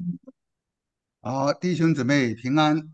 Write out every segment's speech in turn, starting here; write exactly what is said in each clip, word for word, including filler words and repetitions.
好，弟兄姊妹平安，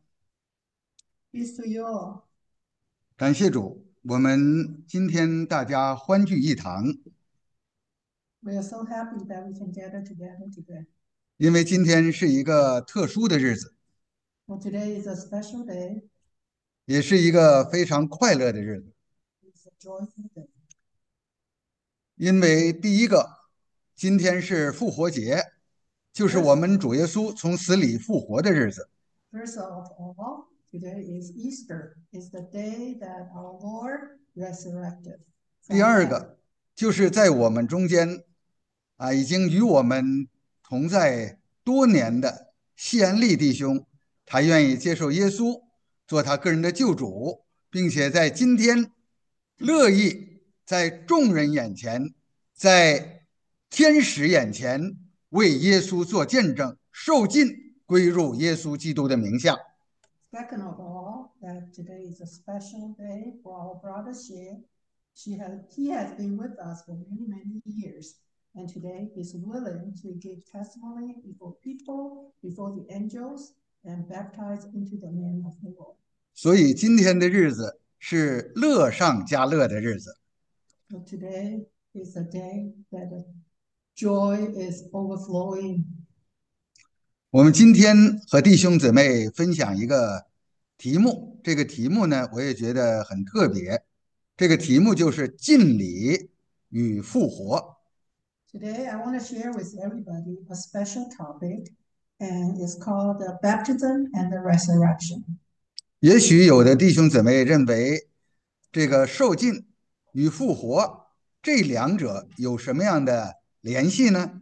Peace to you all. 感谢主，我们今天大家欢聚一堂， We are so happy that we can gather together today. 因为今天是一个特殊的日子， Well, today is a special day. 也是一个非常快乐的日子。 It's a joyful day. 因为第一个，今天是复活节，就是我 First, 们主耶稣从死里复活的日子。 first of all, today is Easter. It's the day that our Lord resurrected 第 from the 二 dead. 个，就是在我们中间啊，已经与我们同在多年的谢安利弟兄，他愿意接受耶稣做他个人的救主，并且在今天乐意在众人眼前，在天使眼前为耶稣做见证，受尽归入耶稣基督的名下。 Second of all, that today is a special day for our brother Xie. She has, he has been with us for many, many years. And today he's willing to give testimony before people, before the angels, and baptize into the name of the Lord. 所以今天的日子是乐上加乐的日子。 So today is a day that the joy is overflowing. 我们今天和弟兄姊妹分享一个题目，这个题目呢，我也觉得很特别。这个题目就是“敬礼与复活”。 Today I want to share with everybody a special topic, and it's called the baptism and the resurrection. 也许有的弟兄姊妹认为，这个受尽与复活这两者有什么样的联系呢？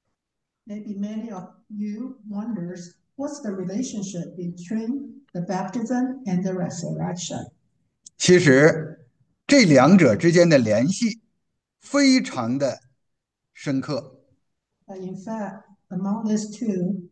Maybe many of you wonders what's the relationship between the baptism and the resurrection. 其实，这两者之间的联系非常的深刻。 But in fact, among these two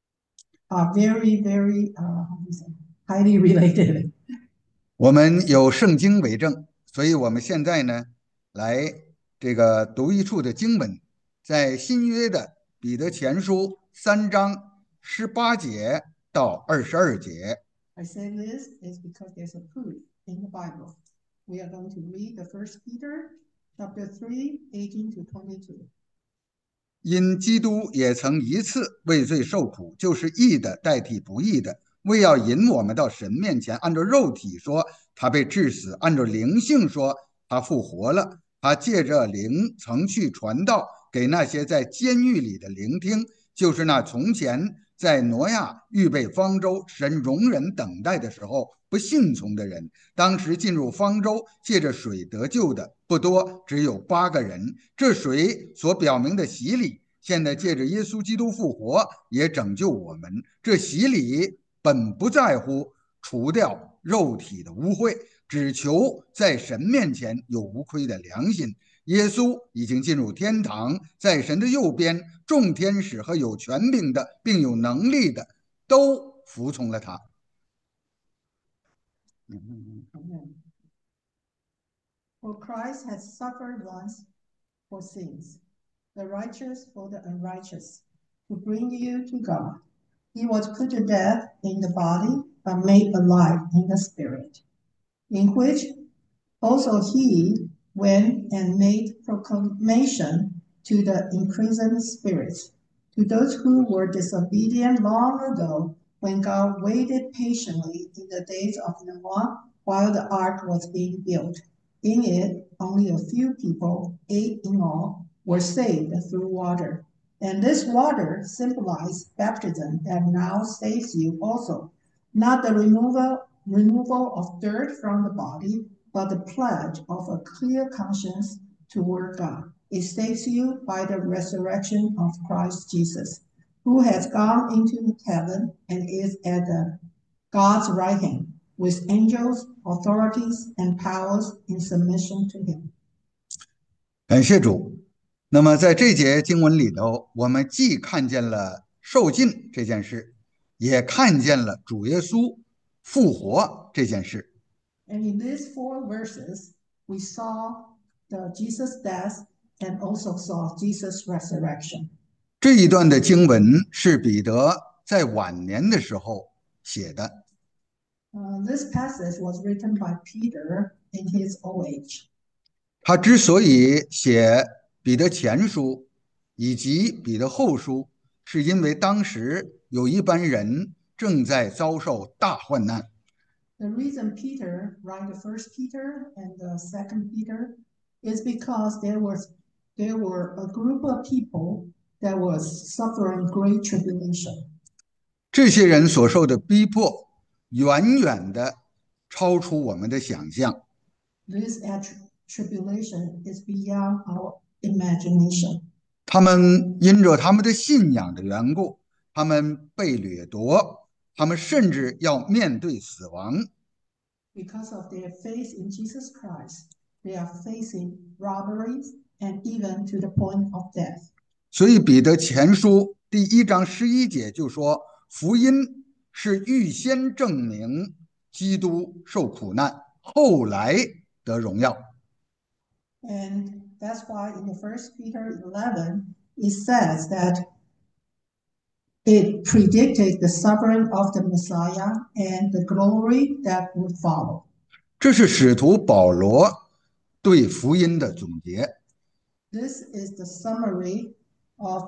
are very, very uh, how do you say, highly related. 我们有圣经为证，所以我们现在呢，来这个读一处的经文，在新约的彼得前书三章十八节到二十二节。 I say this is because there's a proof in the Bible. We are going to read the First Peter chapter three, eighteen to twenty-two. 因基督也曾一次为罪受苦，就是义的代替不义的，为要引我们到神面前。按照肉体说，他被致死；按照灵性说，他复活了。他借着灵曾去传道给那些在监狱里的聆听，就是那从前在挪亚预备方舟、神容忍等待的时候不信从的人。当时进入方舟借着水得救的不多，只有八个人。这水所表明的洗礼，现在借着耶稣基督复活，也拯救我们。这洗礼本不在乎除掉肉体的污秽，只求在神面前有无愧的良心。耶稣已经进入天堂，在神的右边，众天使和有权柄的，并有能力的，都服从了他。 Amen. For Christ has suffered once for sins, the righteous for the unrighteous, to bring you to God. He was put to death in the body, but made alive in the spirit, in which also he went and made proclamation to the imprisoned spirits, to those who were disobedient long ago, when God waited patiently in the days of Noah while the ark was being built. In it, only a few people, eight in all, were saved through water. And this water symbolized baptism that now saves you also, not the removal removal of dirt from the body, but the pledge of a clear conscience toward God. It saves you by the resurrection of Christ Jesus, who has gone into heaven and is at the God's right hand, with angels, authorities, and powers in submission to him. 感谢主。那么在这节经文里头，我们既看见了受尽这件事，也看见了主耶稣复活这件事。 And in these four verses, we saw the Jesus' death and also saw Jesus' resurrection. 这一段的经文是彼得在晚年的时候写的。 Uh, this passage was written by Peter in his old age. 他之所以写彼得前书以及彼得后书，是因为当时有一班人正在遭受大患难。 The reason Peter write the first Peter and the second Peter is because there was there were a group of people that was suffering great tribulation. 这些人所受的逼迫，远远的超出我们的想象。 This tribulation is beyond our imagination. 他们因着他们的信仰的缘故，他们被掠夺，他们甚至要面对死亡。 Because of their faith in Jesus Christ, they are facing robberies and even to the point of death. 所以彼得前书第一章十一节就说，福音是预先证明基督受苦难，后来得荣耀。 And that's why in the First Peter eleven it says that it predicted the suffering of the Messiah and the glory that would follow. 这是使徒保罗对福音的总结。 This is the summary of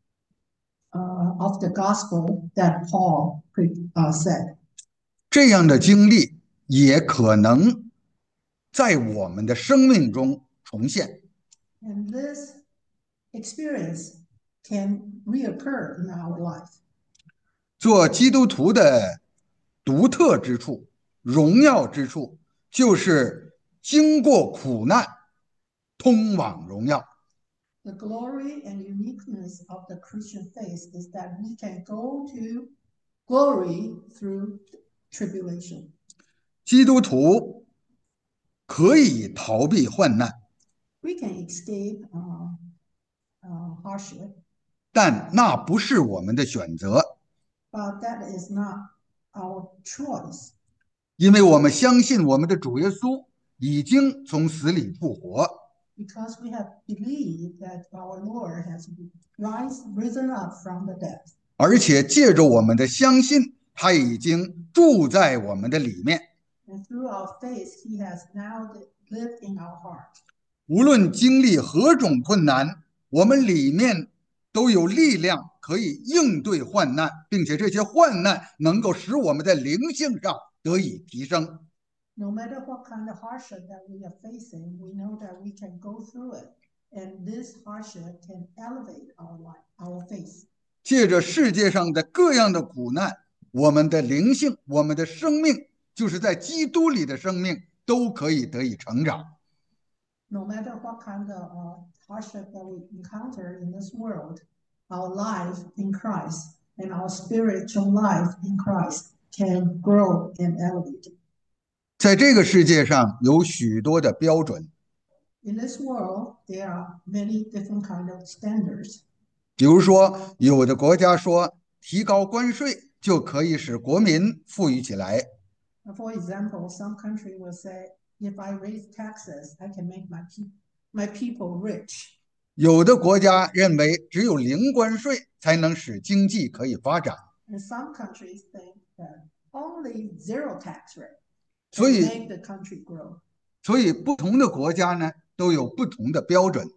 uh, of the gospel that Paul uh, said. 这样的经历也可能在我们的生命中重现。 And this experience can reoccur in our life. 做基督徒的独特之处、荣耀之处，就是经过苦难，通往荣耀。 The glory and uniqueness of the Christian faith is that we can go to glory through tribulation. 基督徒可以逃避患难， We can escape uh, uh, hardship, 但那不是我们的选择， but that is not our choice 因为我们相信我们的主耶稣已经从死里复活， because we have believed that our Lord has rise, risen up from the dead. 而且借着我们的相信，他已经住在我们的里面。 And through our faith, He has now lived in our heart. 无论经历何种困难，我们里面都有力量可以应对患难，并且这些患难能够使我们在灵性上得以提升。 No matter what kind of hardship that we are facing, we know that we can go through it, and this hardship can elevate our life, our faith. 借着世界上的各样的苦难，我们的灵性、我们的生命，就是在基督里的生命，都可以得以成长。 No matter what kind of uh, hardship that we encounter in this world, our life in Christ and our spiritual life in Christ can grow and elevate. 在这个世界上有许多的标准， In this world, there are many different kind of standards. 比如说，有的国家说提高关税就可以使国民富裕起来， For example, some country will say, if I raise taxes, I can make my, pe my people rich. 有的国家认为只有零关税才能使经济可以发展。 And some countries think that only zero tax rate 所 can 以， make the country grow. 所以不同的国家呢都有不同的标准。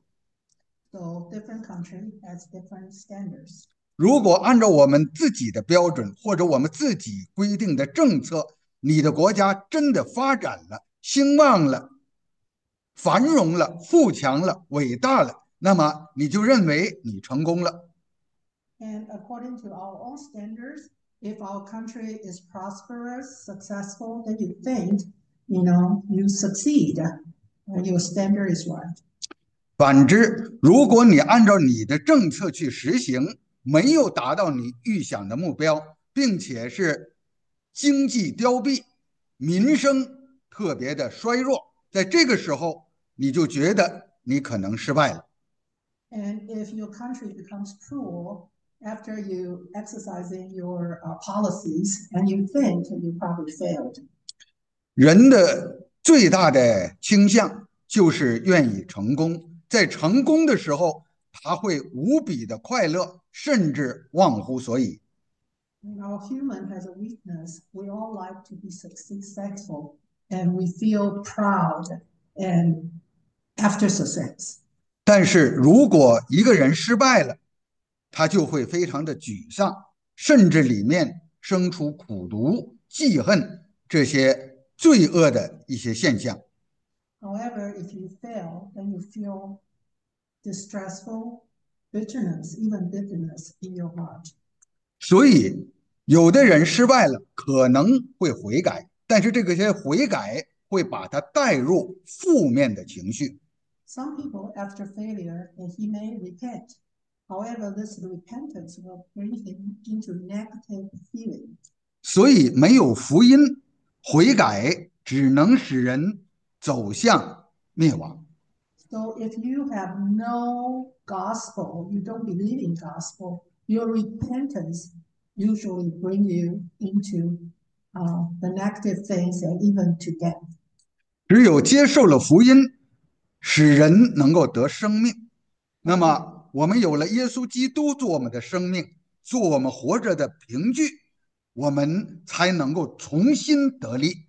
So different country has different standards. 如果按照我们自己的标准或者我们自己规定的政策，你的国家真的发展了、兴旺了、繁荣了、富强了、伟大了，那么你就认为你成功了。 And according to our own standards, if our country is prosperous, successful, then you think, you know, you succeed. And your standard is right. 反之，如果你按照你的政策去实行，没有达到你预想的目标，并且是经济凋敝、民生特别的衰弱，在这个时候，你就觉得你可能失败了。 And if your country becomes poor after you exercising your uh, policies, and you think you probably failed. 人的最大的倾向就是愿意成功，在成功的时候他会无比的快乐，甚至忘乎所以。 And our human has a weakness. We all like to be successful, and we feel proud and after success. 但是如果一个人失败了，他就会非常的沮丧，甚至里面生出苦毒、记恨这些罪恶的一些现象。 However, if you fail, then you feel distressful, bitterness, even bitterness in your heart. 所以，有的人失败了，可能会悔改，但是这个些悔改会把他带入负面的情绪。 Some people, after failure, he may repent. However, this repentance will bring him into negative feeling. 所以，没有福音，悔改只能使人走向灭亡。 So if you have no gospel, you don't believe in gospel, your repentance usually bring you into uh, the negative things and even to death. 只有接受了福音，使人能够得生命。那么，我们有了耶稣基督做我们的生命，做我们活着的凭据，我们才能够重新得力。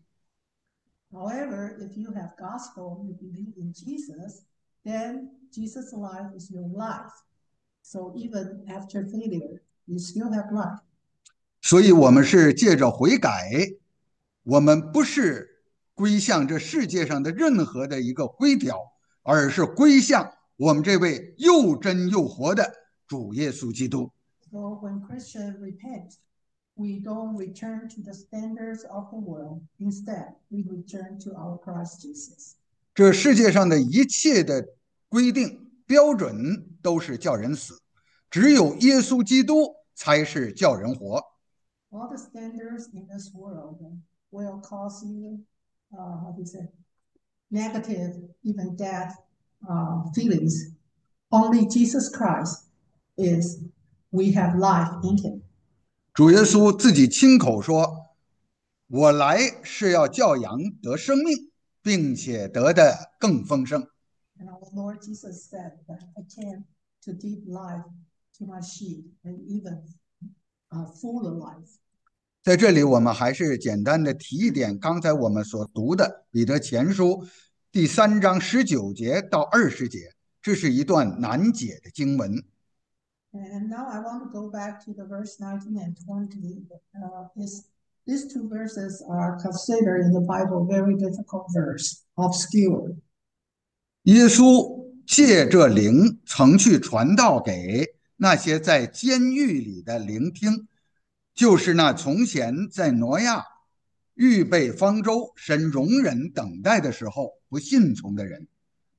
However, if you have gospel, you believe in Jesus, then Jesus' life is your life. So even after failure, you still have life. 所以，我们是借着悔改，我们不是归向这世界上的任何的一个规条，而是归向我们这位又真又活的主耶稣基督。 So when Christians repent, we don't return to the standards of the world. Instead, we return to our Christ Jesus. 这世界上的一切的规定标准都是叫人死，只有耶稣基督才是叫人活。 All the standards in this world will cause you, uh, how do you say, negative, even death uh, feelings. Only Jesus Christ is, we have life in him. 主耶稣自己亲口说：“我来是要叫羊得生命，并且得的更丰盛。” And our Lord Jesus said that I came to give life to my sheep and even uh, fuller life. 在这里，我们还是简单的提一点刚才我们所读的《彼得前书》第三章十九节到二十节，这是一段难解的经文。 And now I want to go back to the verse nineteen and twenty. Uh, is, these two verses are considered in the Bible very difficult verse, obscure. 耶稣借着灵曾去传道给那些在监狱里的聆听，就是那从前在挪亚预备方舟、神容忍等待的时候不信从的人。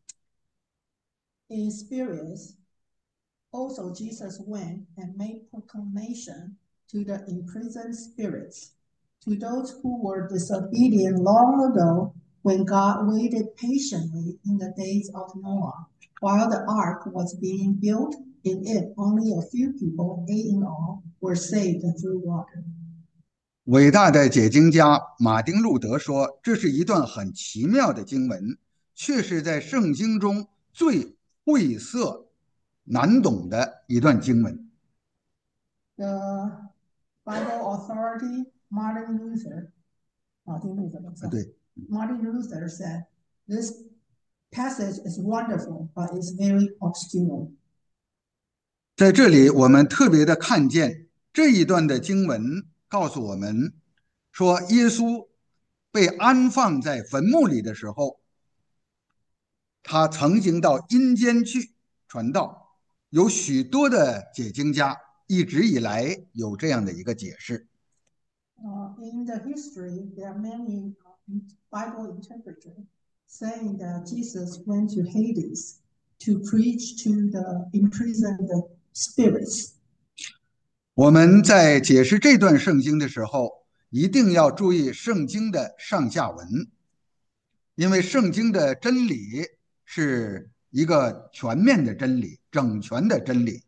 In spirits, also Jesus went and made proclamation to the imprisoned spirits, to those who were disobedient long ago when God waited patiently in the days of Noah, while the ark was being built. In it, only a few people, eight in all, were saved through water. 伟大的解经家马丁·路德说：“这是一段很奇妙的经文，却是在圣经中最晦涩、难懂的一段经文。” The Bible authority, Martin Luther, Martin Luther, 对 Martin Luther said, this passage is wonderful, but it's very obscure. 在这里，我们特别的看见这一段的经文告诉我们说，耶稣被安放在坟墓里的时候，他曾经到阴间去传道。有许多的解经家一直以来有这样的一个解释。 Uh, in the history, there are many Bible interpreters saying that Jesus went to Hades to preach to the imprisoned spirits. 我们在解释这段圣经的时候，一定要注意圣经的上下文，因为圣经的真理是一个全面的真理，整全的真理。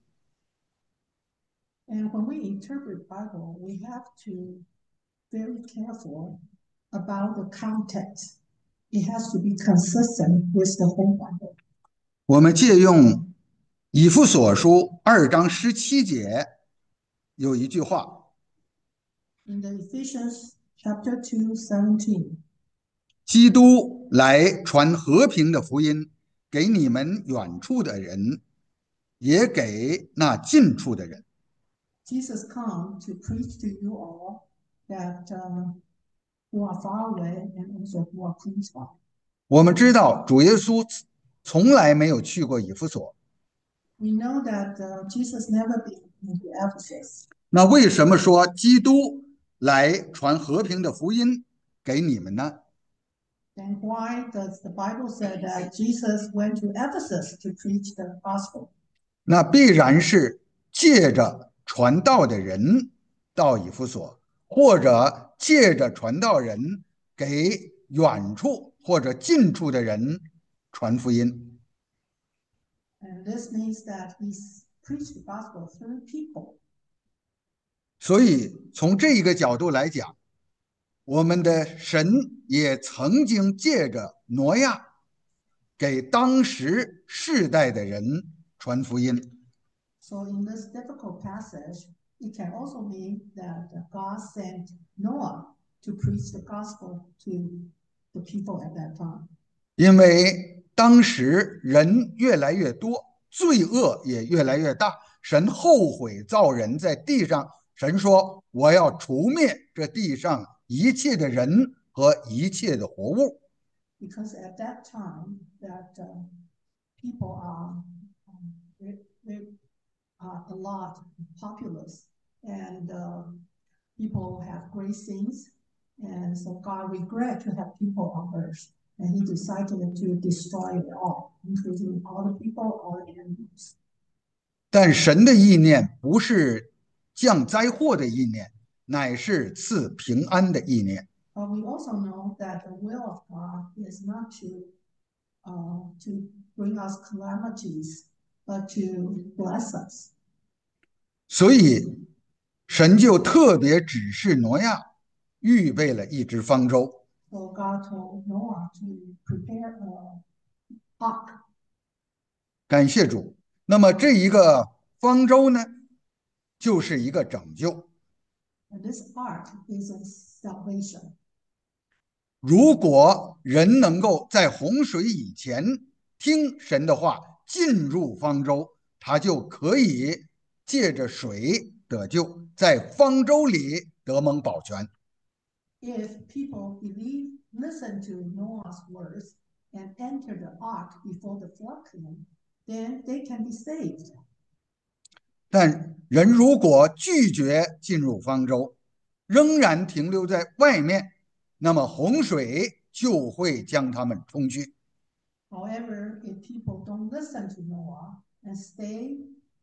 And when we interpret Bible, we have to very careful about the context. It has to be consistent with the whole Bible. 我们借用以弗所书二章十七节有一句话： In the Ephesians chapter two, seventeen, 基督来传和平的福音，给你们远处的人，也给那近处的人。 Jesus come to preach to you all that uh, who are far away and also who are close by. 我们知道主耶稣从来没有去过以弗所， We know that uh, Jesus never been into Ephesus. 那为什么说基督来传和平的福音给你们呢？ Then why does the Bible say that Jesus went to Ephesus to preach the gospel? 那必然是借着传道的人到以弗所，或者借着传道人给远处或者近处的人传福音。 And this means that he preached the gospel through people. 所以从这一个角度来讲，我们的神也曾经借着挪亚给当时世代的人传福音。 So in this difficult passage, it can also mean that God sent Noah to preach the gospel to the people at that time. 因为当时人越来越多，罪恶也越来越大，神后悔造人在地上，神说：“我要除灭这地上一切的人和一切的活物。” Because at that time, that uh, people are um, they, they are a lot populous, and uh, people have great sins, and so God regret to have people on earth, and He decided to destroy it all, including all the people, all the animals. 但神的意念不是降灾祸的意念，乃是赐平安的意念。 But we also know that the will of God is not to uh, to bring us calamities, but to bless us. 所以神就特别指示挪亚预备了一只方舟。 So God told Noah to prepare a ark. 感谢主。那么这一个方舟呢，就是一个拯救。 And this ark is a salvation. 如果人能够在洪水以前听神的话，进入方舟，他就可以借着水得救，在方舟里得蒙保全。 If people believe, listen to Noah's words, and enter the ark before the flood came, then they can be saved. 但人如果拒绝进入方舟，仍然停留在外面，那么洪水就会将他们冲去。 However, if people don't listen to Noah and stay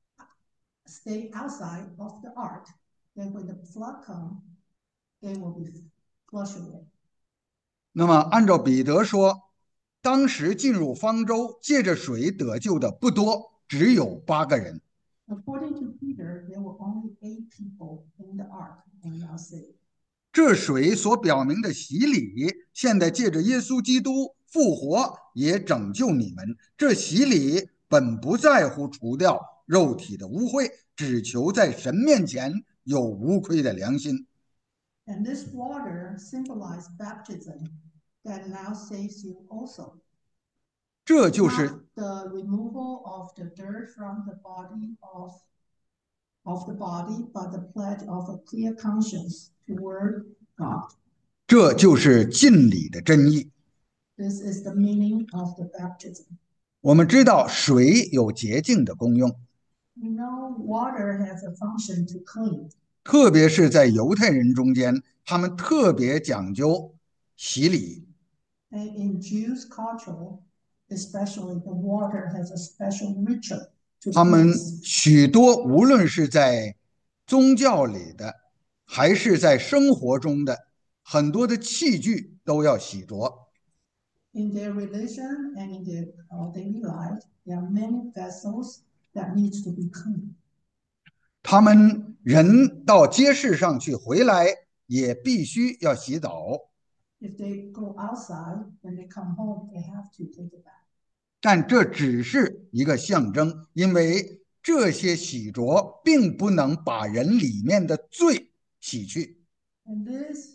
stay outside of the ark, then when the flood comes, they will be flushed away. 那么按照彼得说，当时进入方舟借着水得救的不多，只有八个人。 According to Peter, there were only eight people in the ark and are saved. 这水所表明的洗礼，现在借着耶稣基督复活，也拯救你们。这洗礼本不在乎除掉肉体的污秽，只求在神面前有无愧的良心。 And this water symbolized baptism that now saves you also. 这就 Not 是 the removal of the dirt from the body of, of the body, but the pledge of a clear conscience toward God. 这就是浸礼的真意。 This is the meaning of the baptism. 我们知道水有洁净的功用， We know water has a function to clean. 特别是在犹太人中间，他们特别讲究洗礼。 And in Jews' culture, especially, the water has a special ritual to 他们 cleanse. 许多无论是在宗教里的，还是在生活中的，很多的器具都要洗濯。 In their religion and in their uh, daily life, there are many vessels that needs to be cleaned. 他们人到街市上去回来，也必须要洗澡。 If they go outside, when they come home, they have to take it back. 但这只是一个象征，因为这些洗濯并不能把人里面的罪洗去。 And this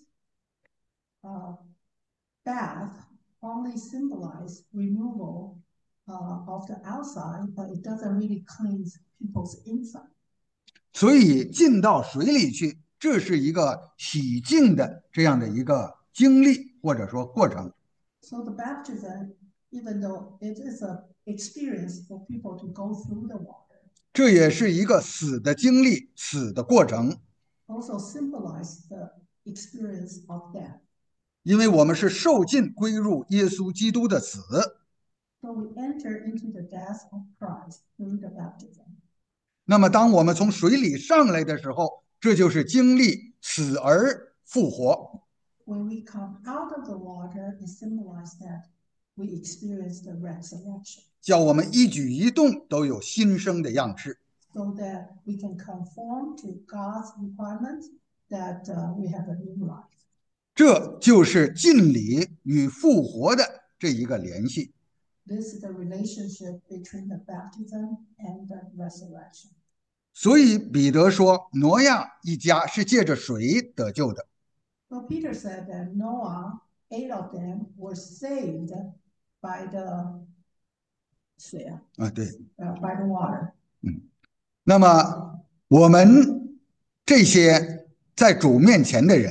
uh, bath only symbolize removal uh, of the outside, but it doesn't really cleanse people's inside. 所以进到水里去，这是一个洗净的这样的一个经历或者说过程。 So the baptism, even though it is an experience for people to go through the water, 这也是一个死的经历，死的过程， also symbolize the experience of death. 因为我们是受尽归入耶稣基督的死。 So we enter into the death of Christ through the baptism. 那么，当我们从水里上来的时候，这就是经历死而复活。 When we come out of the water, it symbolizes that we experience the resurrection, 叫我们一举一动都有新生的样式。 so that we can conform to God's requirements, that uh, we have a new life. 这就是浸礼与复活的这一个联系。 This is the relationship between the baptism and the resurrection. 所以彼得说，挪亚一家是借着水得救的。 So Peter said that Noah, eight of them, were saved by the 水啊， 啊，对， 呃 by the water. 那么我们这些在主面前的人，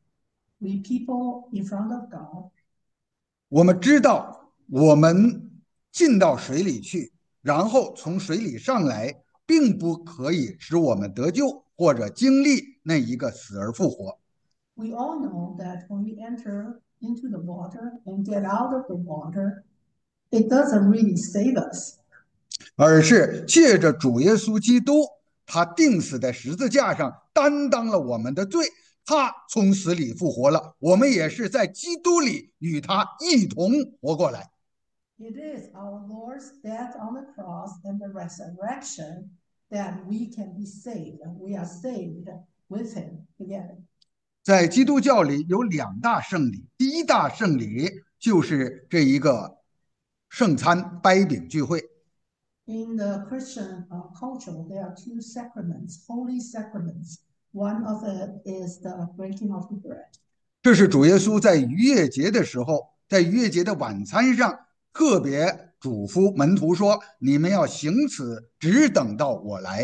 We people in front of God, 我们知道我们进到水里去，然后从水里上来，并不可以使我们得救或者经历那一个死而复活。 we all know that when we enter into the water and get out of the water, it doesn't really save us. 而是借着主耶稣基督，他钉死在十字架上，担当了我们的罪，他从死里复活了，我们也是在基督里与他一同活过来。 It is our Lord's death on the cross and the resurrection that we can be saved. We are saved with him together. 在基督教里有两大圣礼，第一大圣礼就是这一个圣餐掰饼聚会。 In the Christian uh, culture, there are two sacraments, holy sacraments. One of it is the breaking of the bread. 这是主耶稣在逾越节的时候，在逾越节的晚餐上特别嘱咐门徒说：“你们要行此，只等到我来。”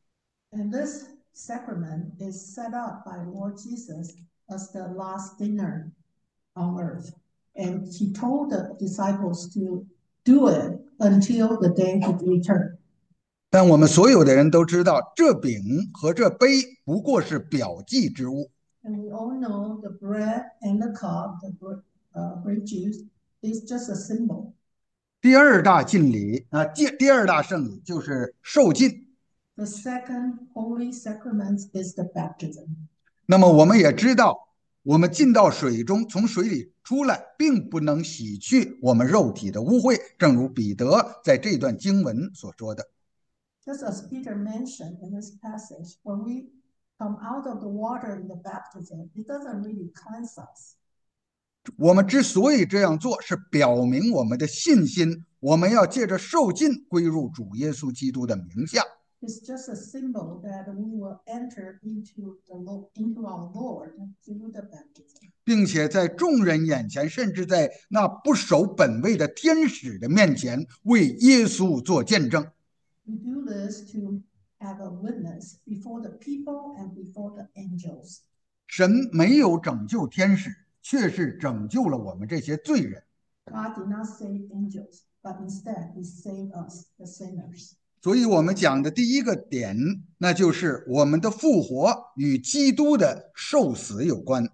And this sacrament is set up by Lord Jesus as the last dinner on earth. And he told the disciples to do it until the day he returned. 但我们所有的人都知道，这饼和这杯不过是表记之物。 And we all know the bread and the cup, the uh, grape juice, is just a symbol. 第二大浸礼啊，第第二大圣礼就是受浸。 The second holy sacrament is the baptism. 那么我们也知道，我们进到水中，从水里出来，并不能洗去我们肉体的污秽，正如彼得在这段经文所说的。 Just as Peter mentioned in this passage, when we come out of the water in the baptism, it doesn't really cleanse us. 我们之所以这样做，是表明我们的信心，我们要借着受浸归入主耶稣基督的名下。 It's just a symbol that we will enter into the into our Lord through the baptism. 并且在众人眼前，甚至在那不守本位的天使的面前，为耶稣做见证。 We do this to have a witness before the people and before the angels. 神没有拯救天使，却是拯救了我们这些罪人。 God did not save angels, but instead he saved us, the sinners. 所以我们讲的第一个点，那就是我们的复活与基督的受死有关。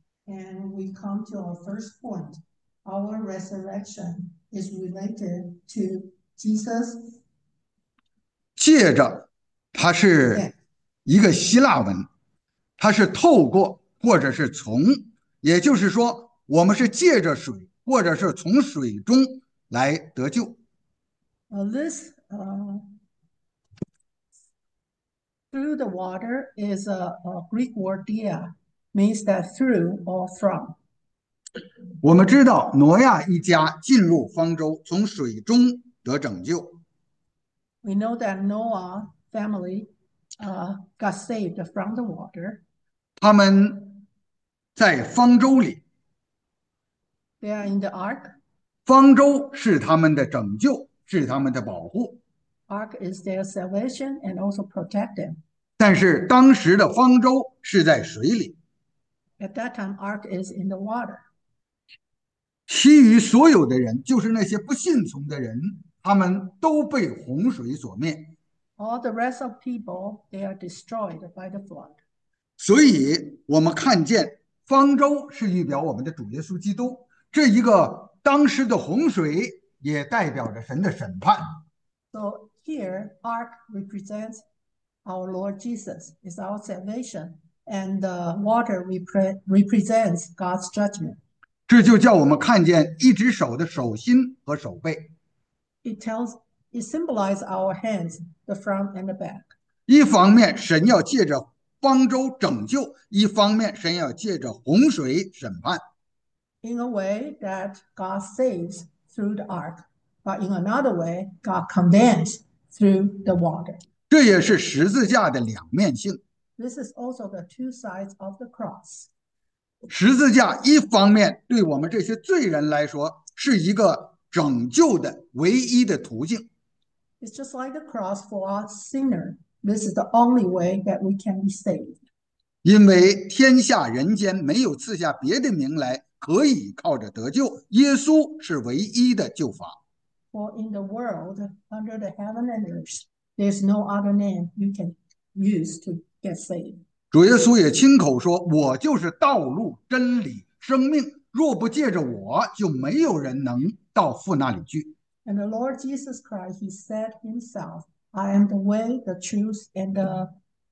And we come to our first point. Our resurrection is related to Jesus. 借着，它是一个希腊文，它是透过或者是从，也就是说，我们是借着水或者是从水中来得救。 Uh, this uh, through the water is a, a Greek word dia, means that through or from. 我们知道挪亚一家进入方舟，从水中得拯救。 We know that Noah family uh, got saved from the water. 他们在方舟里， They are in the ark. 方舟是他们的拯救，是他们的保护。 Ark is their salvation and also protect them. 但是当时的方舟是在水里， At that time, ark is in the water. 其余所有的人，就是那些不信从的人，他们都被洪水所灭。 All the rest of people, they are destroyed by the flood. 所以，我们看见方舟是预表我们的主耶稣基督，这一个当时的洪水也代表着神的审判。 So here, ark represents our Lord Jesus, is our salvation, and the water repre- represents God's judgment. 这就叫我们看见一只手的手心和手背。 It tells, it symbolizes our hands, the front and the back. 一方面，神要借着方舟拯救；一方面，神要借着洪水审判。 In a way that God saves through the ark, but in another way, God condemns through the water. 这也是十字架的两面性。 This is also the two sides of the cross. 十字架一方面对我们这些罪人来说是一个拯救的唯一的途径， It's just like the cross for us sinner. This is the only way that we can be saved. 因为天下人间没有赐下别的名来可以靠着得救，耶稣是唯一的救法。 For in the world, under the heaven and earth, there's no other name you can use to get saved. 主耶稣也亲口说：“我就是道路、真理、生命，若不借着我，就没有人能到父那里去。” And the Lord Jesus Christ, he said himself, I am the way, the truth, and the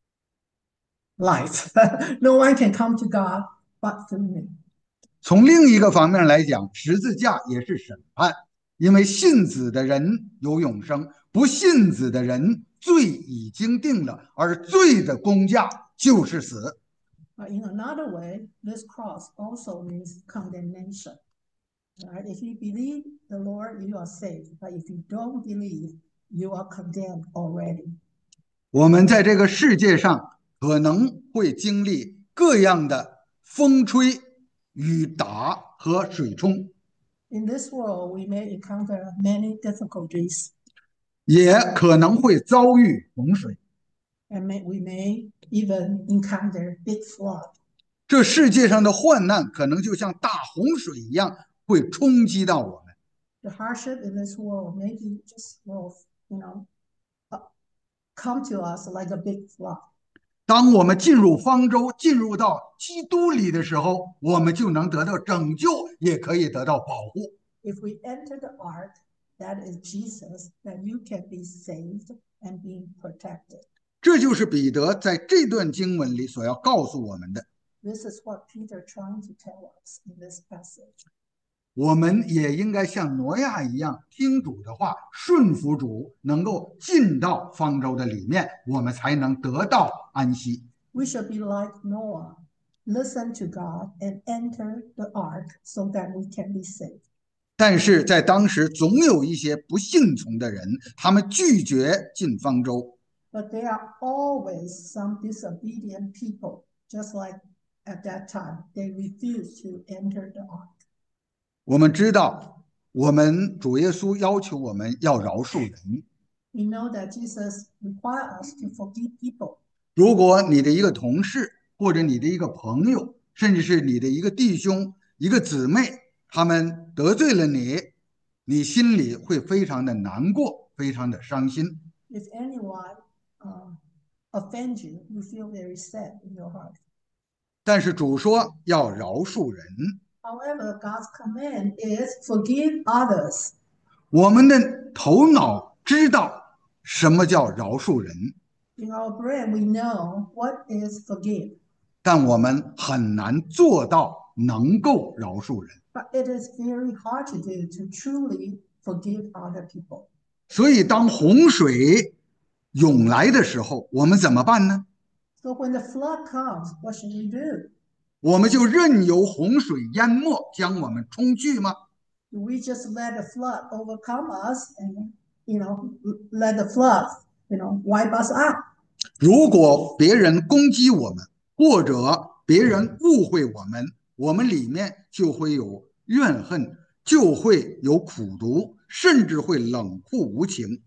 life. No one can come to God but through me. 从另一个方面来讲，十字架也是审判，因为信子的人有永生，不信子的人罪已经定了，而罪的工价就是死。 But in another way, this cross also means condemnation. Right? If you believe the Lord, you are saved. But if you don't believe, you are condemned already. 我们在这个世界上可能会经历各样的风吹、雨打和水冲， In this world, we may encounter many difficulties, 也可能会遭遇洪水。 and may, we may even encounter big flood. 这世界上的患难可能就像大洪水一样，会冲击到我们。 The hardship in this world maybe just will, you know, uh, come to us like a big flood. 当我们进入方舟，进入到基督里的时候，我们就能得到拯救，也可以得到保护。 If we enter the ark, that is Jesus, then you can be saved and being protected. 这就是彼得在这段经文里所要告诉我们的。 This is what Peter trying to tell us in this passage. 我们也应该像挪亚一样，听主的话，顺服主，能够进到方舟的里面，我们才能得到安息。 We should be like Noah, listen to God and enter the ark so that we can be saved. 但是在当时，总有一些不信从的人，他们拒绝进方舟。 But there are always some disobedient people, just like at that time, they refuse to enter the ark. 我们知道，我们主耶稣要求我们要饶恕人。 We know that Jesus requires us to forgive people. 如果你的一个同事，或者你的一个朋友，甚至是你的一个弟兄、一个姊妹，他们得罪了你，你心里会非常的难过，非常的伤心。 If anyone uh, offends you, you feel very sad in your heart. 但是主说要饶恕人， However, God's command is forgive others. 我们的头脑知道什么叫饶恕人， In our brain, we know what is forgive, 但我们很难做到能够饶恕人。 but it is very hard to do to truly forgive other people. 所以当洪水涌来的时候，我们怎么办呢？ So when the flood comes, what should we do? 我们就任由洪水淹没，将我们冲去吗？ Do we just let the flood overcome us and, you know, let the flood, you know, wipe us out? 如果别人攻击我们，或者别人误会我们，我们里面就会有怨恨，就会有苦毒，甚至会冷酷无情。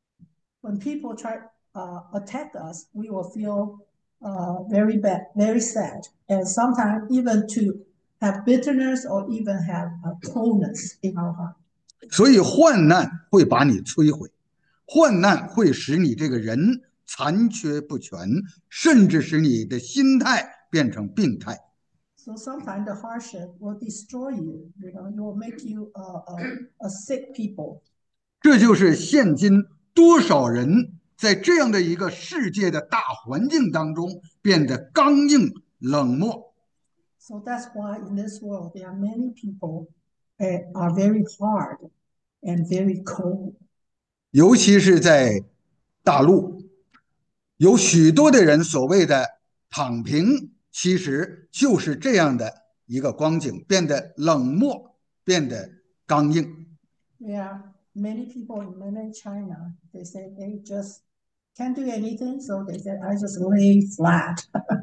When people try uh, attack us, we will feel uh, very bad, very sad, and sometimes even to have bitterness or even have a coldness in our heart. 所以患难会把你摧毁，患难会使你这个人残缺不全，甚至使你的心态变成病态。 So sometimes the hardship will destroy you. You know, it will make you a, a, a sick people. 这就是现今多少人在这样的一个世界的大环境当中变得刚硬冷漠。 So that's why in this world there are many people that are very hard and very cold. 尤其是在大陆，有许多的人所谓的躺平，其实就是这样的一个光景，变得冷漠，变得刚硬。 Yeah, many people in mainland China, they say they just can't do anything, so they said I just lay flat,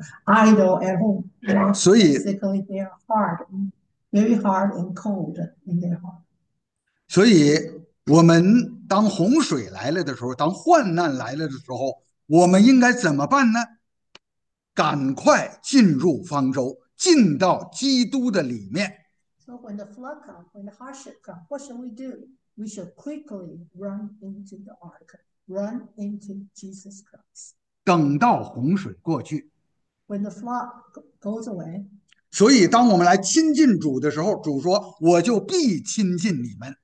idle at home. You know, 所以 basically they are hard, very hard and cold in their heart. 所以，我们当洪水来了的时候，当患难来了的时候，我们应该怎么办呢？赶快进入方舟，进到基督的里面。 So when the flood comes, when the hardship comes, what should we do? We should quickly run into the ark, run into Jesus Christ. 等到洪水过去。 When the flood goes away, 所以，当我们来亲近主的时候，主说：“我就必亲近你们。”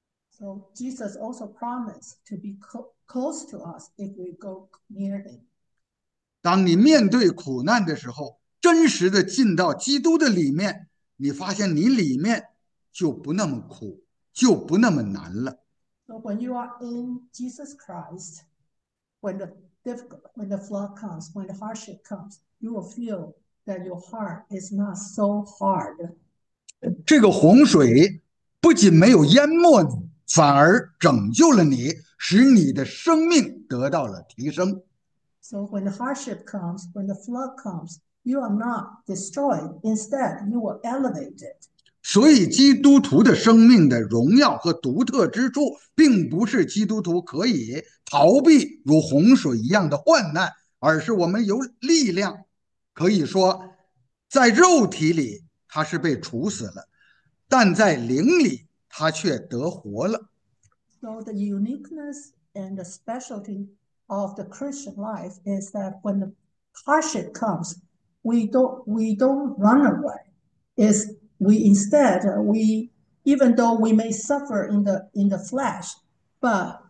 so Jesus also promised to be co- close to us if we go near him. 当你面对苦难的时候，真实的进到基督的里面，你发现你里面就不那么苦，就不那么难了。 So when you are in Jesus Christ, when the difficult, when the flood comes, when the hardship comes, you will feel that your heart is not so hard. 这个洪水不仅没有淹没你，反而拯救了你，使你的生命得到了提升。 So when the hardship comes, when the flood comes, you are not destroyed. Instead, you will elevate it. 所以，基督徒的生命的荣耀和独特之处，并不是基督徒可以逃避如洪水一样的患难，而是我们有力量。可以说，在肉体里他是被处死了，但在灵里他却得活了。 So the uniqueness and the specialty of the Christian life is that when the hardship comes, we don't we don't run away. Is we instead we even though we may suffer in the in the flesh, but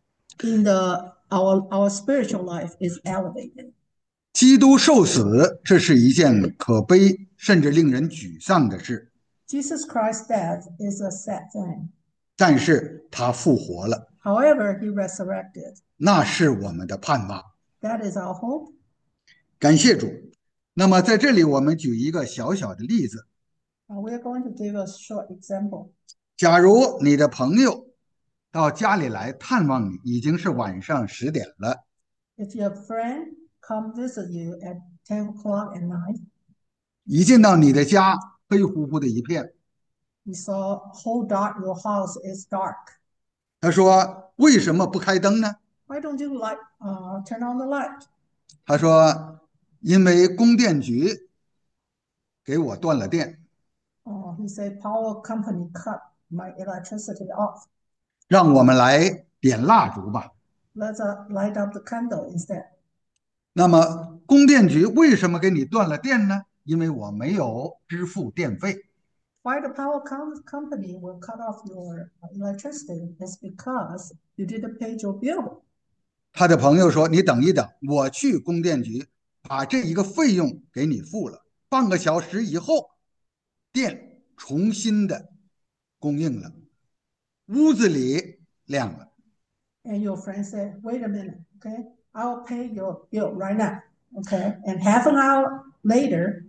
in the our our spiritual life is elevated. 基督受死，这是一件可悲甚至令人沮丧的事。 Jesus Christ's death is a sad thing. 但是他复活了， However, he resurrected. 那是我们的盼望。 That is our hope. 感谢主。那么在这里，我们举一个小小的例子： Uh, we are going to give a short example. 假如你的朋友到家里来探望你，已经是晚上十点了， If your friend come visit you at ten o'clock at night, 一进到你的家，黑乎乎的一片。 you saw whole dark, your house is dark. 他说：“为什么不开灯呢？” Why don't you light, uh, turn on the light? 他说：“因为供电局给我断了电， Uh, he said, power company cut my electricity off. 让我们来点蜡烛吧。” Let's uh, light up the candle instead. 那么供电局为什么给你断了电呢？因为我没有支付电费。 Why the power com- company will cut off your electricity is because you didn't pay your bill. 他的朋友说：“你等一等，我去供电局把这一个费用给你付了。半个小时以后，电重新的供应了，屋子里亮了。” And your friend said, wait a minute, okay, I'll pay your bill right now, okay? And half an hour later,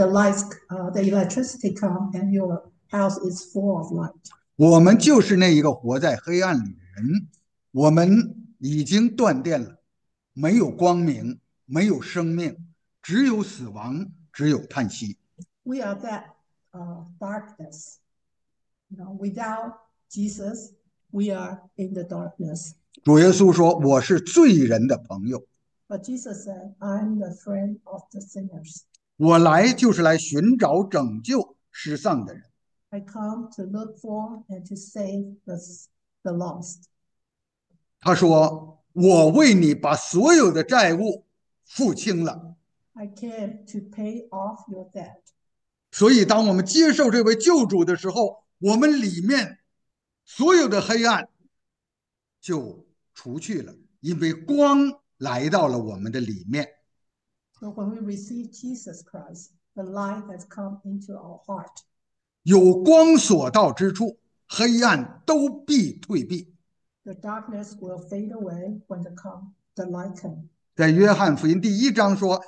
the lights, uh, the electricity come and your house is full of light. 我们就是那一个活在黑暗里的人，我们已经断电了，没有光明，没有生命，只有死亡，只有叹息。 We are that uh, darkness. You know, without Jesus, we are in the darkness. 主耶稣说：“我是罪人的朋友。” But Jesus said, I'm the friend of the sinners. 我来就是来寻找拯救失丧的人。 I come to look for and to save the, the lost. 他说：“我为你把所有的债务付清了。” I came to pay off your debt. 所以，当我们接受这位救主的时候，我们里面所有的黑暗就除去了，因为光来到了我们的里面。 So when we receive Jesus Christ, the light has come into our heart. 有光所到之处，黑暗都必退避。 The darkness will fade away when the, come, the light comes. 在约翰福音第一章说，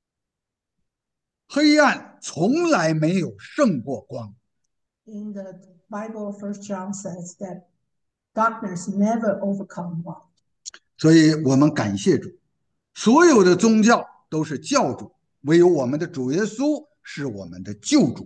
黑暗从来没有胜过光。 In the Bible, First John says that darkness never overcome light. 所以我们感谢主，所有的宗教都是教主，唯有我们的主耶稣是我们的救主。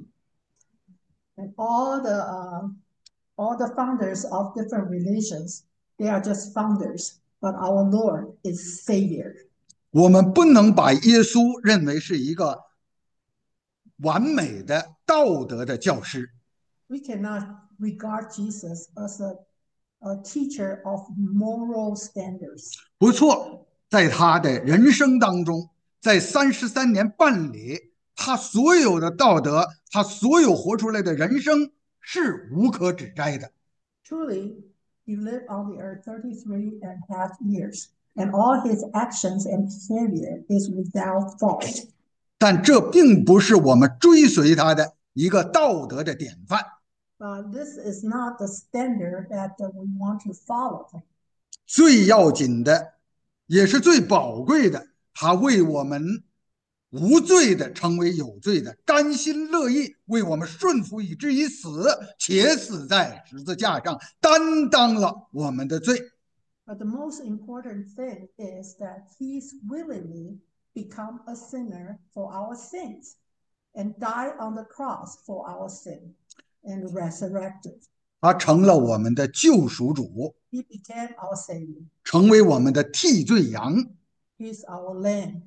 And all the uh, all the founders of different religions, they are just founders, but our Lord is Savior. 我们不能把耶稣认为是一个完美的道德的教师。 We cannot regard Jesus as a, a teacher of moral standards. 不错，在他的人生当中，在三十三年半里，他所有的道德，他所有活出来的人生是无可指摘的。 Truly, he lived on the earth thirty-three and a half years, and all his actions and behavior is without fault. 但这并不是我们追随他的一个道德的典范。 But this is not the standard that we want to follow. 最要紧的，也是最宝贵的，他为我们无罪的成为有罪的，甘心乐意为我们顺服以至于死，且死在十字架上，担当了我们的罪。 But the most important thing is that he's willingly become a sinner for our sins and die on the cross for our sin and resurrected. 他成了我们的救赎主， He became our Savior. 成为我们的替罪羊。 He's our lamb,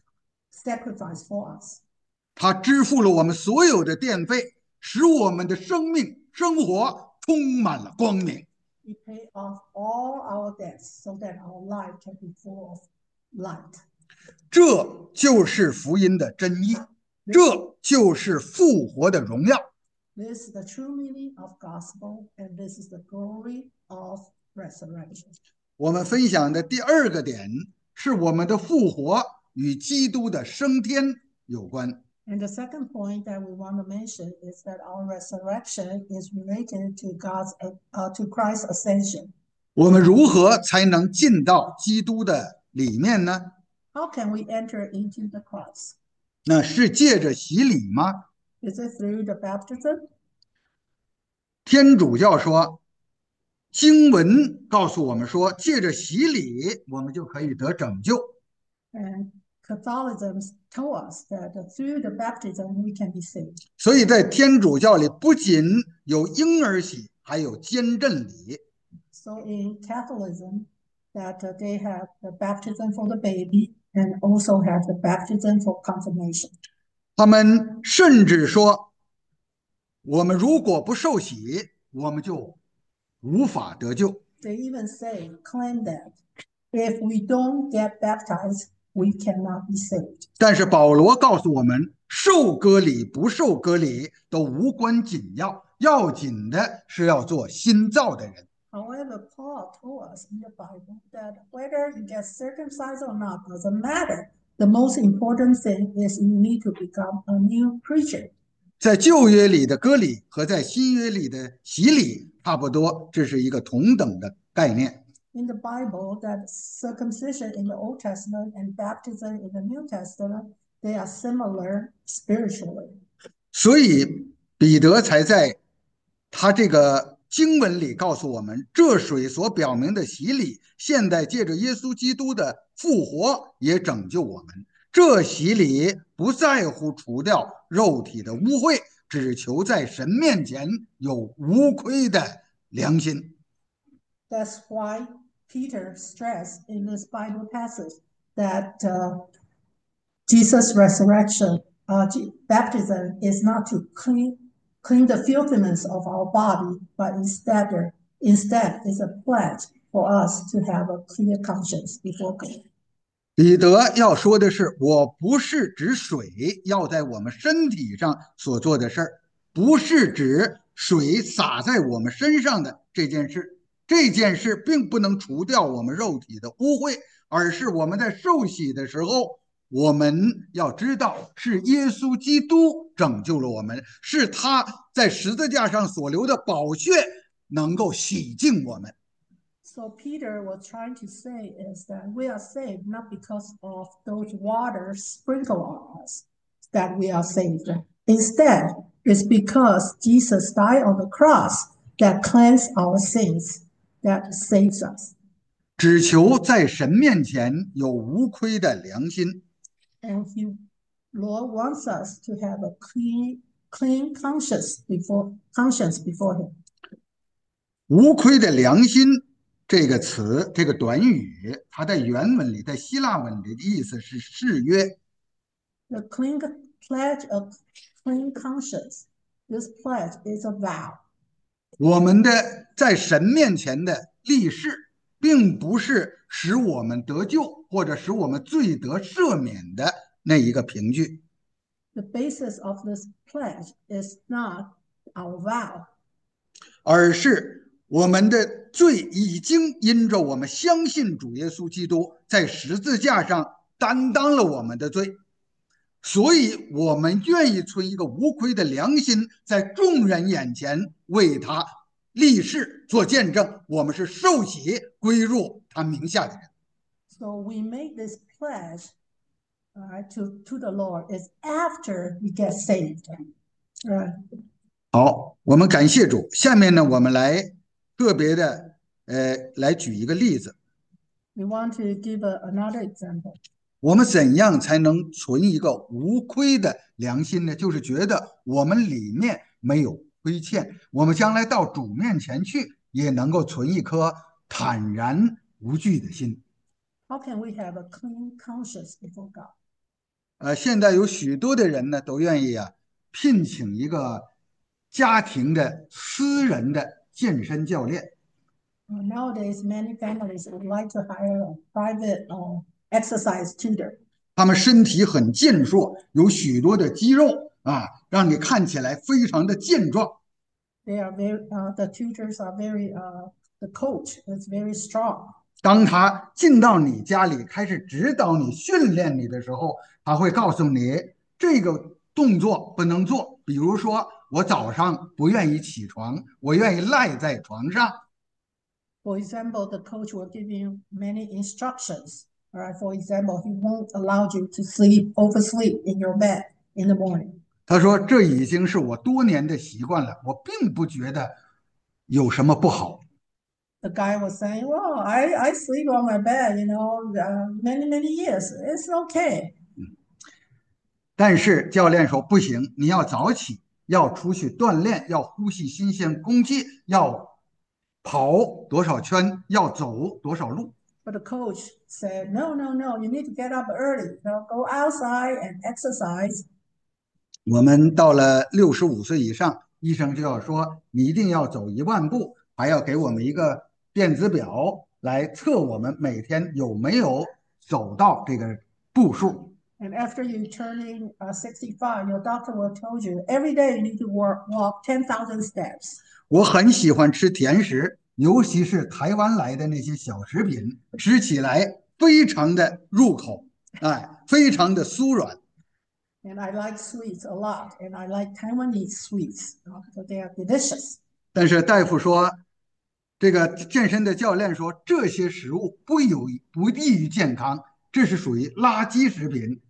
sacrifice for us. 他支付了我们所有的电费，使我们的生命生活充满了光明。 He paid off all our debts so that our life can be full of light. 这就是福音的真意，这就是复活的荣耀。 This is the true meaning of gospel, and this is the glory of resurrection. 我们分享的第二个点是我们的复活与基督的升天有关。 And the second point that we want to mention is that our resurrection is related to God's uh, to Christ's ascension. 我们如何才能进到基督的里面呢？ How can we enter into the cross? 那是借着洗礼吗？ Is it through the baptism? 天主教说，经文告诉我们说，借着洗礼，我们就可以得拯救。 And Catholicism told us that through the baptism we can be saved. 所以在天主教里，不仅有婴儿洗，还有坚振礼。 So in Catholicism, that uh, they have the baptism for the baby and also have the baptism for confirmation. 他们甚至说，我们如果不受洗，我们就无法得救。 They even say, claim that if we don't get baptized, we cannot be saved. 但是保罗告诉我们，受割礼不受割礼都无关紧要，要紧的是要做新造的人。 However, Paul told us in the Bible that whether you get circumcised or not doesn't matter. The most important thing is you need to become a new creature. 在旧约里的割礼和在新约里的洗礼差不多，这是一个同等的概念。 In the Bible, that circumcision in the Old Testament and baptism in the New Testament they are similar spiritually. 所以彼得才在他这个经文里告诉我们，这水所表明的洗礼，现在借着耶稣基督的复活也拯救我们。这洗礼不在乎除掉肉体的污秽，只求在神面前有无亏的良心。 That's why Peter stressed in this Bible passage that uh, Jesus' resurrection, uh, baptism is not to clean clean the filthiness of our body, but instead, instead is a pledge for us to have a clear conscience before God. 彼得要说的是，我不是指水要在我们身体上所做的事儿，不是指水洒在我们身上的这件事。这件事并不能除掉我们肉体的污秽，而是我们在受洗的时候，我们要知道是耶稣基督拯救了我们，是他在十字架上所流的宝血能够洗净我们。 So Peter was trying to say is that we are saved not because of those waters sprinkled on us that we are saved. Instead, it's because Jesus died on the cross that cleansed our sins, that saves us. 只求在神面前有无亏的良心。 And he, Lord wants us to have a clean, clean conscience before conscience before Him. 无亏的良心这个词，这个短语，它在原文里，在希腊文里的意思是誓约。 The clean pledge of clean conscience. This pledge is a vow. 我们的在神面前的立誓，并不是使我们得救或者使我们罪得赦免的那一个凭据。 The basis of this pledge is not our vow. 而是我们的罪已经因着我们相信主耶稣基督在十字架上担当了我们的罪，所以我们愿意存一个无亏的良心，在众人眼前为他立誓做见证，我们是受洗归入他名下的人。 So we make this pledge uh, to, to the Lord is after we get saved. Right. 好，我们感谢主。下面呢，我们来个别的呃来举一个例子。 We want to give a, another example. 我们怎样才能存一个无亏的良心呢？就是觉得我们里面没有亏欠，我们将来到主面前去，也能够存一颗坦然无惧的心。 How can we have a clean conscience before God? 呃，现在有许多的人呢，都愿意啊聘请一个家庭的私人的健身教练。 Uh, nowadays, many families would like to hire a private uh, exercise tutor. 他们身体很健硕，有许多的肌肉啊，让你看起来非常的健壮。 They are very, uh, the tutors are very, uh, the coach is very strong. 当他进到你家里，开始指导你、训练你的时候，他会告诉你这个动作不能做。比如说，我早上不愿意起床，我愿意赖在床上。 For example, the coach will give you many instructions. All right. For example, he won't allow you to sleep, oversleep in your bed in the morning. 他说：“这已经是我多年的习惯了，我并不觉得有什么不好。” The guy was saying, "Well, I I sleep on my bed, you know, uh, many many years. It's okay." 但是教练说不行，你要早起，要出去锻炼，要呼吸新鲜空气，要跑多少圈，要走多少路。 But the coach said, "No, no, no. You need to get up early. You know, go outside and exercise." 我们到了六十五岁以上，医生就要说你一定要走一万步，还要给我们一个电子表来测我们每天有没有走到这个步数。 And after you turning uh, sixty-five, your doctor will tell you every day you need to walk, walk ten thousand steps. 我很喜欢吃甜食，尤其是台湾来的那些小食品，吃起来非常的入口，哎，非常的酥软。 And I like sweets a lot, and I like Taiwanese sweets, so they are delicious. 但是大夫说，这个健身的教练说，这些食物不有不利于健康，这是属于垃圾食品，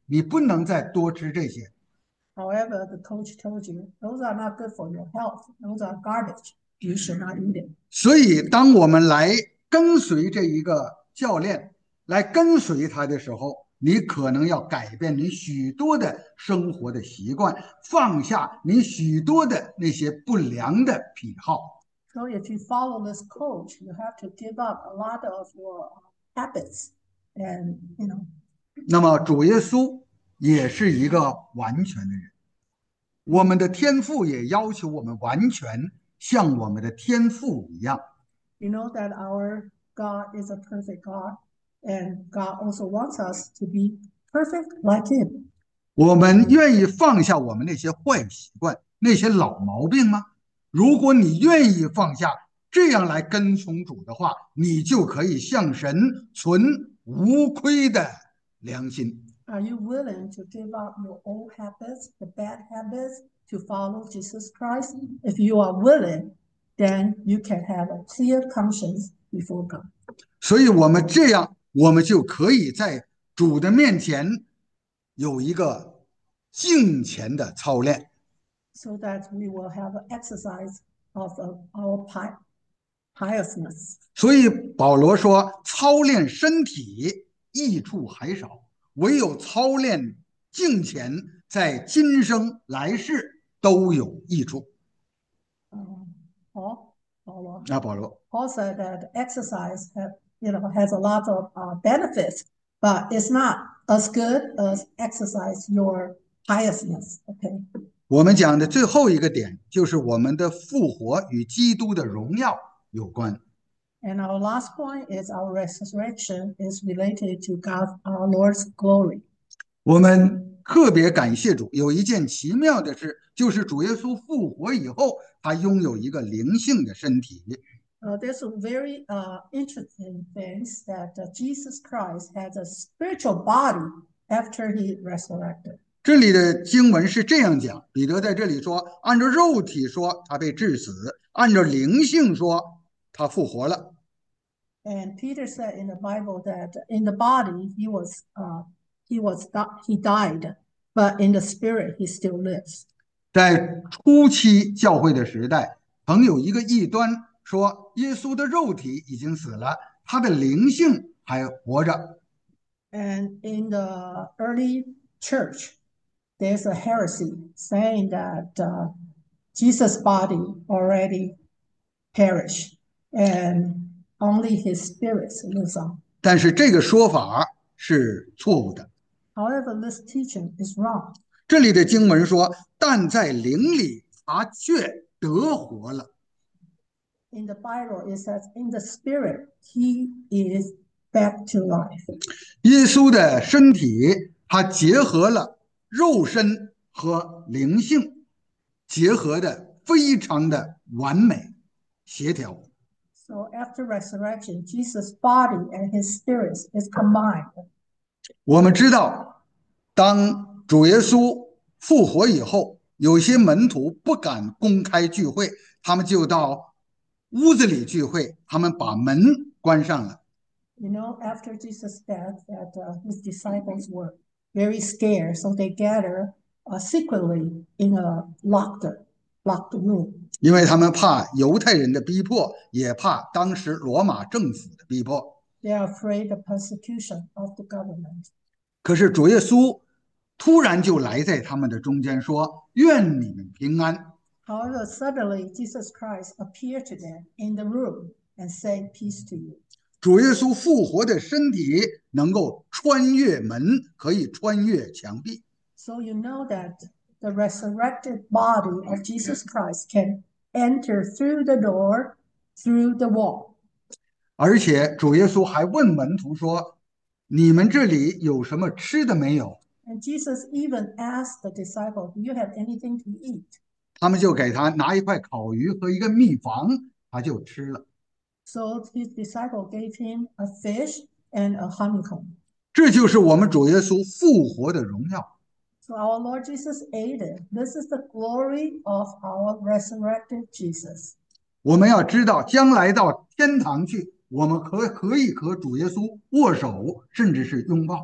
你不能再多吃这些。 However, the coach told you those are not good for your health. Those are garbage. You should not eat it. 所以，当我们来跟随这一个教练，来跟随他的时候，你可能要改变你许多的生活的习惯，放下你许多的那些不良的癖好。 So if you follow this coach, you have to give up a lot of your habits, and you know. 那么，主耶稣也是一个完全的人，我们的天父也要求我们完全像我们的天父一样。 You know that our God is a perfect God, and God also wants us to be perfect like Him. 我们愿意放下我们那些坏习惯、那些老毛病吗？如果你愿意放下，这样来跟从主的话，你就可以向神存无亏的良心。 Are you willing to give up your old habits, the bad habits, to follow Jesus Christ? If you are willing, then you can have a clear conscience before God. 所以，我们这样，我们就可以在主的面前有一个敬虔的操练。 So that we will have an exercise of our piousness. 所以保罗说，操练身体益处还少，唯有操练敬虔，在今生来世都有益处。 Um, Paul, Paul, 啊，保罗 Paul said that exercise have, you know, has a lot of uh, benefits, but it's not as good as exercise your piousness. Okay. 我们讲的最后一个点就是我们的复活与基督的荣耀有关。 And our last point is our resurrection is related to God, our Lord's glory. 我们特别感谢主，有一件奇妙的事，就是主耶稣复活以后，他拥有一个灵性的身体。 Uh, there's some very uh, interesting things that uh, Jesus Christ has a spiritual body after he resurrected. 这里的经文是这样讲，彼得在这里说，按照肉体说他被致死，按照灵性说他复活了。 And Peter said in the Bible that in the body he was uh, he was he died, but in the spirit he still lives. 在初期教会的时代，曾有一个异端说，耶稣的肉体已经死了，他的灵性还活着。 And in the early church, there's a heresy saying that uh, Jesus' body already perished and only his spirit lives on. 但是这个说法是错误的。 However, this teaching is wrong. 这里的经文说，但在灵里他却得活了。 In the Bible, it says, in the spirit, he is back to life. 耶稣的身体，它结合了肉身和灵性，结合的非常的完美协调。 So after resurrection, Jesus' body and his spirit is combined. 我们知道，当主耶稣复活以后，有些门徒不敢公开聚会，他们就到屋子里聚会，他们把门关上了。 You know, after Jesus' death, that uh, his disciples were very scared, so they gathered uh, secretly in a locked, locked room. 因为他们怕犹太人的逼迫，也怕当时罗马政府的逼迫。 They are afraid of persecution of the government. 可是主耶稣突然就来在他们的中间，说：“愿你们平安。” However, suddenly Jesus Christ appeared to them in the room and said, "Peace to you." 主耶稣复活的身体能够穿越门，可以穿越墙壁。 So you know that the resurrected body of Jesus Christ can enter through the door, through the wall. 而且主耶稣还问门徒说：“你们这里有什么吃的没有？” And Jesus even asked the disciples, "Do you have anything to eat?" 他们就给他拿一块烤鱼和一个蜜房，他就吃了。 So his disciple gave him a fish and a honeycomb. 这就是我们主耶稣复活的荣耀。 So our Lord Jesus ate it. This is the glory of our resurrected Jesus. 我们要知道，将来到天堂去，我们可可以和主耶稣握手，甚至是拥抱。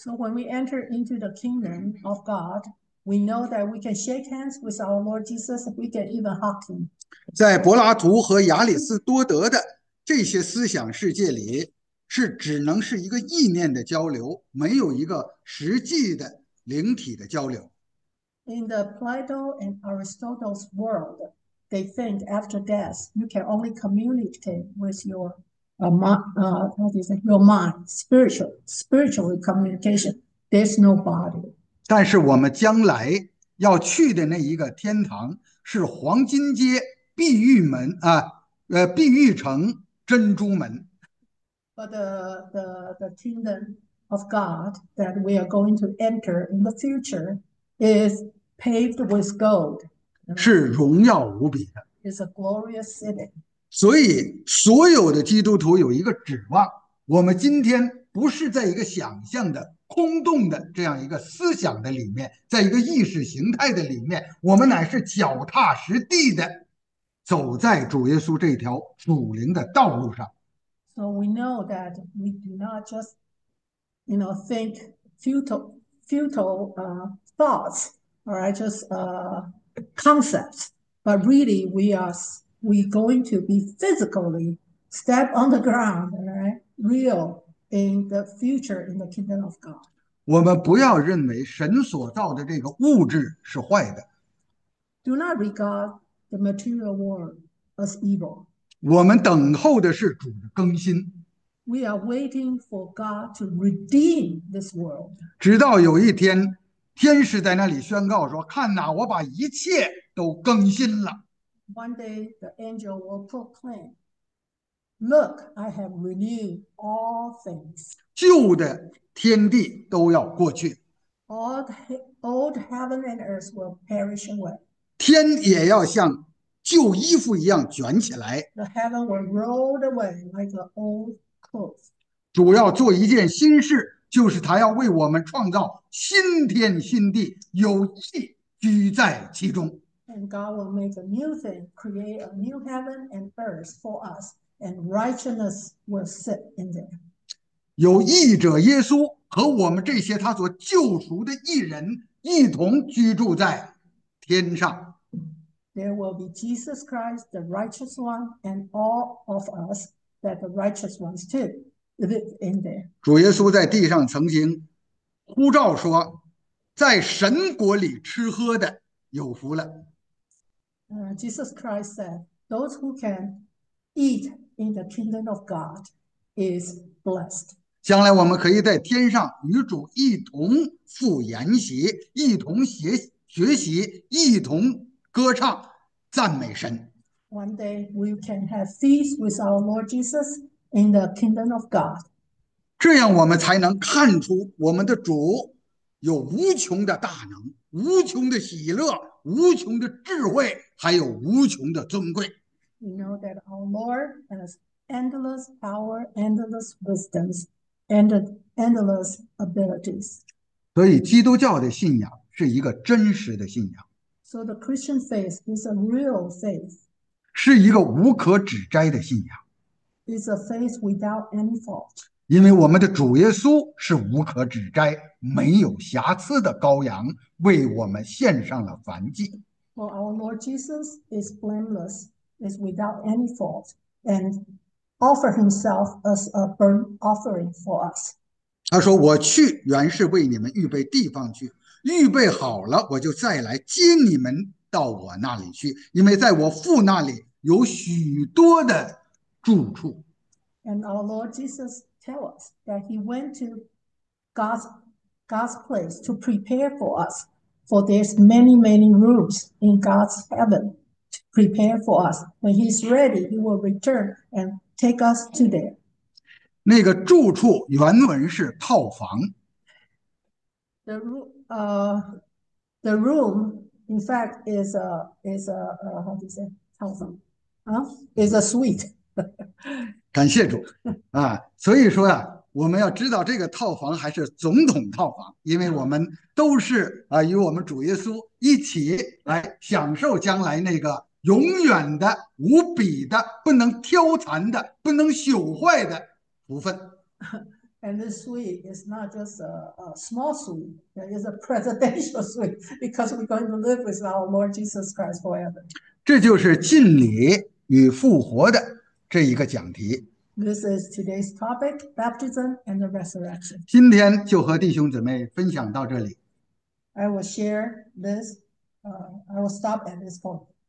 So when we enter into the kingdom of God, we know that we can shake hands with our Lord Jesus. We can even hug him. 在柏拉图和亚里士多德的这些思想世界里，是只能是一个意念的交流，没有一个实际的灵体的交流。 In the Plato and Aristotle's world, they think after death you can only communicate with your uh, uh, what is it? Your mind, spiritual, spiritual communication. There's no body. 但是我们将来要去的那一个天堂是黄金街碧玉门啊，呃，碧玉城珍珠门。 But the, the, the kingdom of God that we are going to enter in the future is paved with gold. 是荣耀无比的。 It's a glorious city. 所以，所有的基督徒有一个指望：我们今天不是在一个想象的、空洞的这样一个思想的里面，在一个意识形态的里面，我们乃是脚踏实地的走在主耶稣这条属灵的道路上。 So we know that we do not just, you know, think futile, futile uh, thoughts, or just uh, concepts, but really we are we going to be physically step on the ground, right? Real in the future in the kingdom of God. 我们不要认为神所造的这个物质是坏的。 Do not regard the material world as evil. 我们等候的是主的更新。 We are waiting for God to redeem this world. 直到有一天，天使在那里宣告说：“看哪，我把一切都更新了。” One day the angel will proclaim, "Look, I have renewed all things." 旧的天地都要过去， All the old heaven and earth will perish away. 天也要像旧衣服一样卷起来。 The heaven will roll away like the old clothes. 主要做一件新事，就是他要为我们创造新天新地，有义居在其中。 And God will make a new thing, create a new heaven and earth for us, and righteousness will sit in there. 有义者耶稣和我们这些他所救赎的义人一同居住在天上。 There will be Jesus Christ, the righteous one, and all of us, that the righteous ones too, live in there. 主耶稣在地上曾经呼召说：“在神国里吃喝的有福了。” Uh, Jesus Christ said, "Those who can eat in the kingdom of God is blessed." 将来我们可以在天上与主一同赴筵席，一同学学习，一同歌唱，赞美神。 One day we can have feast with our Lord Jesus in the kingdom of God. 这样我们才能看出我们的主有无穷的大能，无穷的喜乐，无穷的智慧，还有无穷的尊贵。 We know that our Lord has endless power, endless wisdoms, and endless abilities. 所以，基督教的信仰是一个真实的信仰， So the Christian faith is a real faith. 是一个无可指摘的信仰， It's a faith without any fault. 因为我们的主耶稣是无可指摘、没有瑕疵的羔羊，为我们献上了燔祭。 For our Lord Jesus is blameless, is without any fault, and offer himself as a burnt offering for us. 他说：“我去，原是为你们预备地方去，预备好了，我就再来接你们到我那里去，因为在我父那里有许多的住处。” And our Lord Jesus tells us that he went to God's, God's place to prepare for us. For there's many, many rooms in God's heaven to prepare for us. When he's ready, he will return and take us to there. 那个住处原文是套房， The, uh, the room, in fact, is a, is a, uh, how do you say, huh? Is a suite. 感谢主啊！所以说啊，我们要知道这个套房还是总统套房，因为我们都是啊与我们主耶稣一起来享受将来那个永远的、无比的、不能挑残的、不能朽坏的福分。 And this suite is not just a, a small suite, it is a presidential suite because we're going to live with our Lord Jesus Christ forever. 这就是浸礼与复活的这一个讲题。 This is today's topic, baptism and the resurrection. 今天就和弟兄姊妹分享到这里。 I will share this. Uh, I will stop at this point.